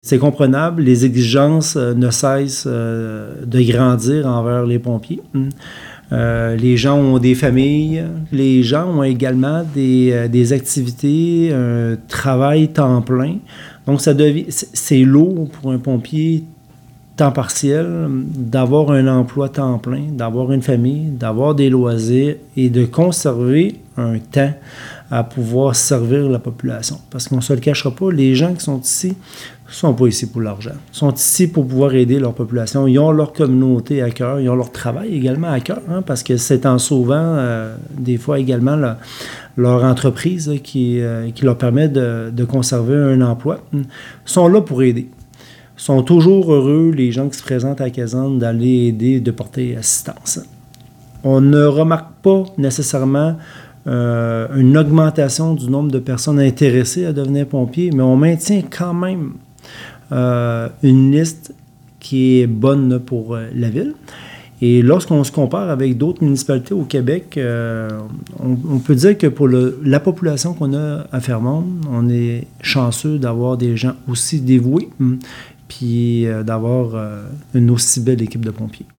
C'est comprenable, les exigences ne cessent de grandir envers les pompiers. Les gens ont des familles, les gens ont également des activités, un travail temps plein. Donc, c'est lourd pour un pompier temps partiel d'avoir un emploi temps plein, d'avoir une famille, d'avoir des loisirs et de conserver un temps à pouvoir servir la population. Parce qu'on ne se le cachera pas, les gens qui sont ici ne sont pas ici pour l'argent. Ils sont ici pour pouvoir aider leur population. Ils ont leur communauté à cœur, ils ont leur travail également à cœur, parce que c'est en sauvant des fois également leur entreprise qui leur permet de conserver un emploi. Ils sont là pour aider. Ils sont toujours heureux, les gens qui se présentent à la caserne, d'aller aider, de porter assistance. On ne remarque pas nécessairement une augmentation du nombre de personnes intéressées à devenir pompier, mais on maintient quand même une liste qui est bonne pour la ville. Et lorsqu'on se compare avec d'autres municipalités au Québec, on peut dire que pour la population qu'on a à Fermont, on est chanceux d'avoir des gens aussi dévoués, puis d'avoir une aussi belle équipe de pompiers.